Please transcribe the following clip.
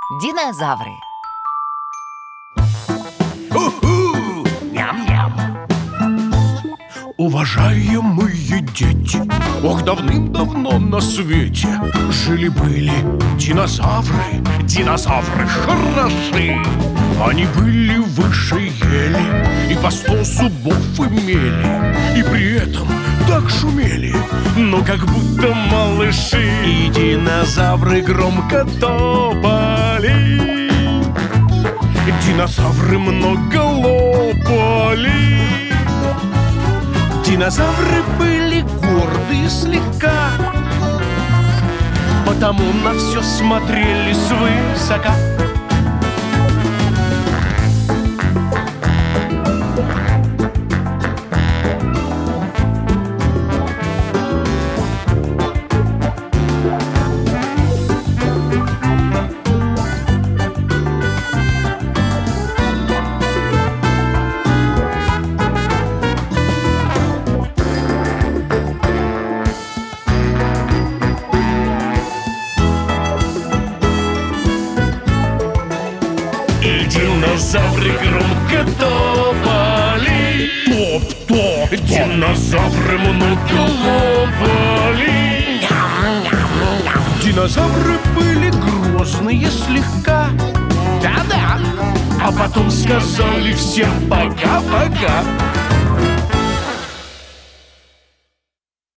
Динозавры. Ням-ням. Уважаемые дети, ох, давным-давно на свете жили-были динозавры. Динозавры хороши. Они были выше ели и по 100 зубов имели, и при этом так шумели, но как будто малыши. И динозавры громко топали, динозавры много лопали. Динозавры были горды слегка, потому на все смотрели свысока. И динозавры громко топали. Топ-топ. Динозавры много лопали. Динозавры были грозные слегка. Да-да. А потом сказали всем пока-пока.